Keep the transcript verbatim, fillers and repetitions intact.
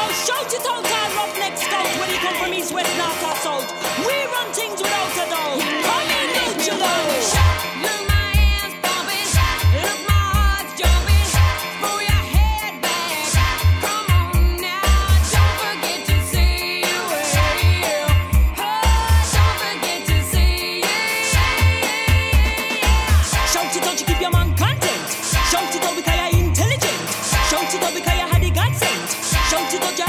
Shout it out, all roughneck scouts, when you come from east, west, north, or south. We run things without a doubt. Come in, don't you know? Look my hands pumping, look my heart's jumping. Throw your head back, come on now. Don't forget to say you will. Don't forget to say yeah. Shout it out, you keep your man content. Shout it out because you're intelligent. Shout it out because you had the God sent. Shout it out,